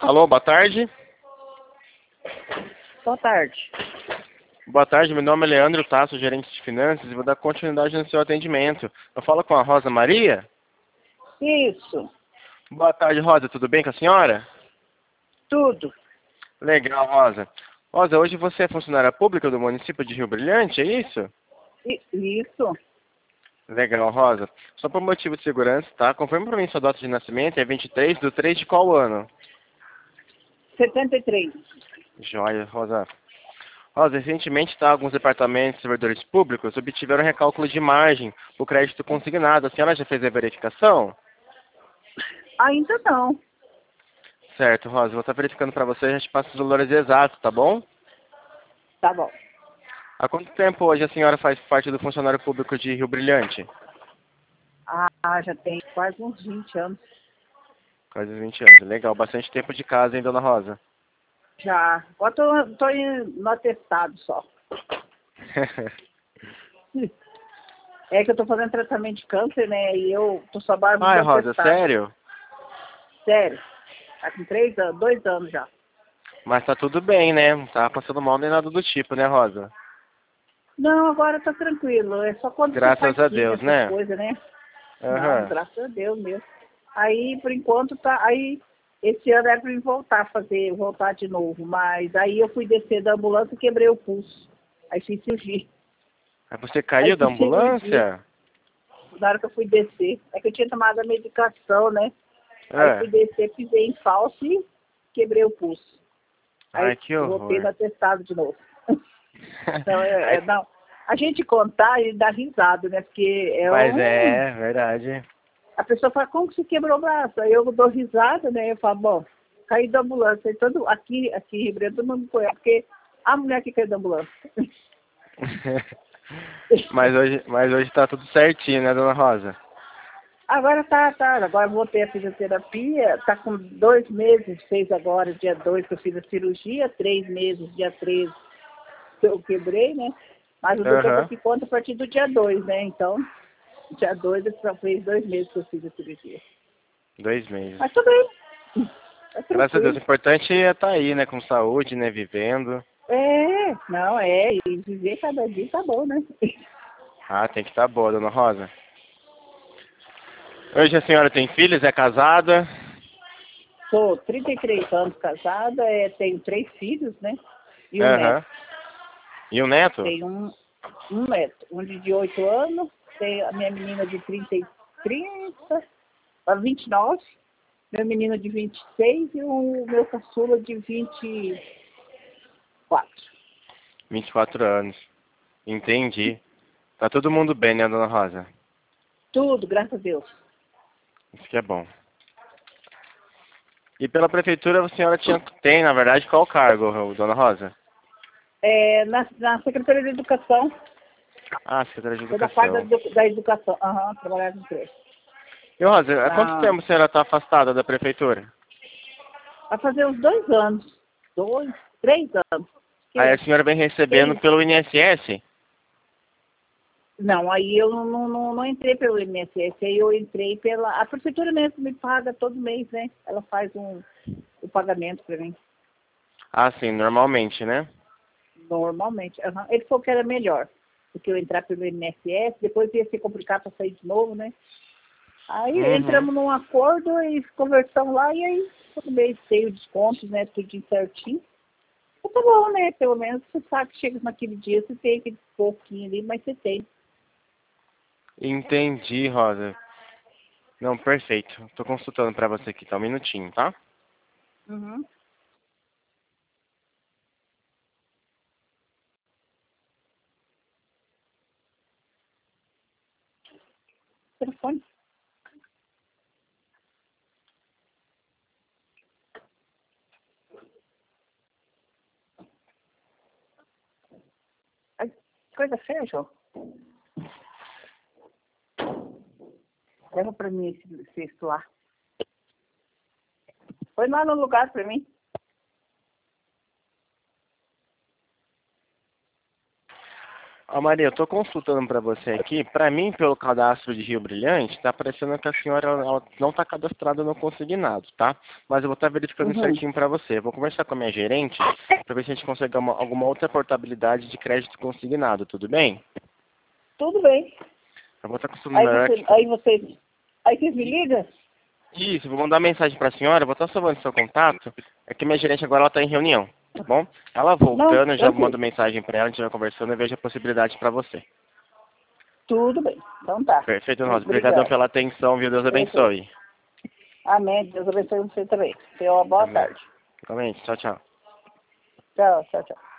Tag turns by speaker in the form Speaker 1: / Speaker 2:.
Speaker 1: Alô, boa tarde.
Speaker 2: Boa tarde.
Speaker 1: Boa tarde, meu nome é Leandro Tasso, gerente de finanças, e vou dar continuidade no seu atendimento. Eu falo com a Rosa Maria?
Speaker 2: Isso,
Speaker 1: Boa tarde, Rosa, tudo bem com a senhora?
Speaker 2: tudo.
Speaker 1: Legal, Rosa. Rosa, hoje você é funcionária pública do município de Rio Brilhante, é isso?
Speaker 2: Isso.
Speaker 1: Legal, Rosa. Só por motivo de segurança, tá? Confirma pra mim sua data de nascimento, é 23/3 de qual ano?
Speaker 2: 73.
Speaker 1: Joia, Rosa. Rosa, recentemente, tá, alguns departamentos e servidores públicos obtiveram recálculo de margem por crédito consignado. A senhora já fez a verificação?
Speaker 2: Ainda não.
Speaker 1: Certo, Rosa, vou estar verificando para você, a gente passa os valores exatos, tá bom?
Speaker 2: Tá bom.
Speaker 1: Há quanto tempo hoje a senhora faz parte do funcionário público de Rio Brilhante?
Speaker 2: Já tem quase uns 20 anos.
Speaker 1: Quase 20 anos. Legal, bastante tempo de casa, hein, dona Rosa?
Speaker 2: Já. Agora tô no atestado só. É que eu tô fazendo tratamento de câncer, né? E eu tô só barba
Speaker 1: Ai,
Speaker 2: do
Speaker 1: Rosa,
Speaker 2: atestado.
Speaker 1: sério?
Speaker 2: Sério. Tá com 3 anos, 2 anos já.
Speaker 1: Mas tá tudo bem, né? Não tá passando mal nem nada do tipo, né, Rosa?
Speaker 2: Não, agora tá tranquilo. É só quando você
Speaker 1: Graças
Speaker 2: faz
Speaker 1: a
Speaker 2: quimio,
Speaker 1: Deus,
Speaker 2: essas
Speaker 1: né?
Speaker 2: coisas, né? Não,
Speaker 1: Aham.
Speaker 2: graças a Deus mesmo. Aí, por enquanto, tá. Aí, esse ano é pra mim voltar de novo. Mas aí eu fui descer da ambulância e quebrei o pulso. Aí fiz cirurgia.
Speaker 1: Aí você
Speaker 2: Aí
Speaker 1: caiu da
Speaker 2: fiz cirurgia.
Speaker 1: ambulância?
Speaker 2: Na hora que eu fui descer. É que eu tinha tomado a medicação, né? Aí
Speaker 1: É.
Speaker 2: fui descer, pisei em falso e quebrei o pulso.
Speaker 1: Ai,
Speaker 2: Aí
Speaker 1: que
Speaker 2: voltei no
Speaker 1: horror.
Speaker 2: atestado de novo. Então,
Speaker 1: Aí,
Speaker 2: não. A gente contar e dar risada, né? Porque
Speaker 1: mas é, verdade.
Speaker 2: a pessoa fala, como que você quebrou o braço? Aí eu dou risada, né? Eu falo, bom, caí da ambulância. E aqui em Ribeirão, todo mundo me conhece, porque a mulher que caiu da ambulância.
Speaker 1: Mas hoje tá tudo certinho, né, dona Rosa?
Speaker 2: Agora tá. Agora eu voltei à fisioterapia, tá com 2 meses, fez agora, dia 2 que eu fiz a cirurgia, 3 meses, dia 13 que eu quebrei, né? Mas o doutor só
Speaker 1: Aham.
Speaker 2: se conta a partir do dia 2, né? Então, dia 2 ele só fez 2 meses que eu fiz a cirurgia.
Speaker 1: 2 meses.
Speaker 2: Mas tudo bem, tá
Speaker 1: Graças a Deus,
Speaker 2: tranquilo.
Speaker 1: o importante é estar aí, né, com saúde, né, vivendo.
Speaker 2: Não, e viver cada dia tá bom, né?
Speaker 1: Ah, tem que estar boa, dona Rosa. Hoje a senhora tem filhos, é casada?
Speaker 2: Sou 33 anos casada, tenho 3 filhos, né? E um neto.
Speaker 1: Aham. E o neto?
Speaker 2: Tenho um neto, um de 8 anos, tenho a minha menina de 30, 29, meu menino de 26 e o meu caçula de 24.
Speaker 1: 24 anos. Entendi. Tá todo mundo bem, né, dona Rosa?
Speaker 2: Tudo, graças a Deus.
Speaker 1: Isso que é bom. E pela prefeitura a senhora tem, na verdade, qual cargo, dona Rosa?
Speaker 2: Na Secretaria de Educação,
Speaker 1: Ah, secretária de
Speaker 2: toda a parte
Speaker 1: Educação.
Speaker 2: da educação. Trabalhar no creche.
Speaker 1: E Rosa, há quanto
Speaker 2: Na,
Speaker 1: tempo a senhora está afastada da prefeitura?
Speaker 2: Vai fazer uns 2 anos. 2, 3 anos.
Speaker 1: Aí
Speaker 2: Que,
Speaker 1: a senhora vem
Speaker 2: que é
Speaker 1: recebendo
Speaker 2: isso?
Speaker 1: pelo INSS?
Speaker 2: Não, aí eu não entrei pelo INSS, aí eu entrei pela. A prefeitura mesmo me paga todo mês, né? Ela faz o pagamento para mim,
Speaker 1: Ah, sim, normalmente, né?
Speaker 2: normalmente. Ele falou que era melhor do que eu entrar pelo INSS, depois ia ser complicado para sair de novo, né? Aí
Speaker 1: Uhum.
Speaker 2: entramos num acordo e conversamos lá, e aí todo mês tem os descontos, né? Tudo certinho. Então, tá bom, né? Pelo menos você sabe que chega naquele dia, você tem aquele pouquinho ali, mas você tem.
Speaker 1: Entendi, Rosa. Não, perfeito. Tô consultando pra você aqui, tá um minutinho, tá?
Speaker 2: Uhum. Telefone. Ai, coisa feia, João. Leva pra mim esse cesto lá. Põe lá no lugar pra mim.
Speaker 1: Maria, eu estou consultando para você aqui. Para mim, pelo cadastro de Rio Brilhante, está parecendo que a senhora ela não está cadastrada no consignado, tá? Mas eu vou estar verificando certinho para você. Eu vou conversar com a minha gerente para ver se a gente consegue alguma outra portabilidade de crédito consignado, tudo bem?
Speaker 2: Tudo bem.
Speaker 1: Eu vou estar consultando aqui.
Speaker 2: Aí vocês me ligam?
Speaker 1: Isso, vou mandar uma mensagem para a senhora, vou estar salvando seu contato. É que minha gerente agora está em reunião, tá bom? Ela voltando, eu já mando mensagem para ela, a gente vai conversando e vejo a possibilidade para você.
Speaker 2: Tudo bem. Então tá.
Speaker 1: Perfeito, Rosa. Obrigadão pela atenção, viu? Deus abençoe.
Speaker 2: Amém. Deus abençoe você também. Tenha uma boa tarde.
Speaker 1: Igualmente. Tchau, tchau.
Speaker 2: Tchau, tchau, tchau.